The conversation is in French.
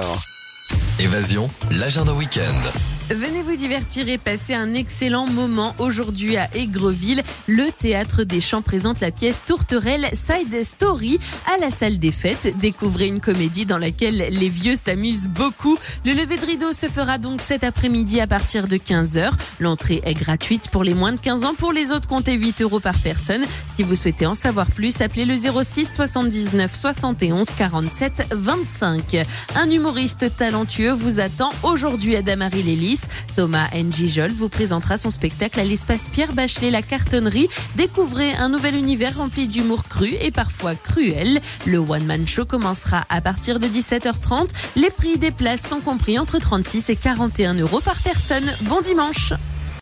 sport. Évasion, l'agenda week-end. Venez vous divertir et passer un excellent moment aujourd'hui à Aigreville. Le Théâtre des Champs présente la pièce Tourterelle Side Story à la salle des fêtes. Découvrez une comédie dans laquelle les vieux s'amusent beaucoup. Le lever de rideau se fera donc cet après-midi à partir de 15h. L'entrée est gratuite pour les moins de 15 ans. Pour les autres, comptez 8 € par personne. Si vous souhaitez en savoir plus, appelez le 06 79 71 47 25. Un humoriste talentueux vous attend aujourd'hui à Damary-les-Lys. Thomas Njijol vous présentera son spectacle à l'espace Pierre Bachelet, la cartonnerie. Découvrez un nouvel univers rempli d'humour cru et parfois cruel. Le one-man show commencera à partir de 17h30. Les prix des places sont compris entre 36 et 41 € par personne. Bon dimanche!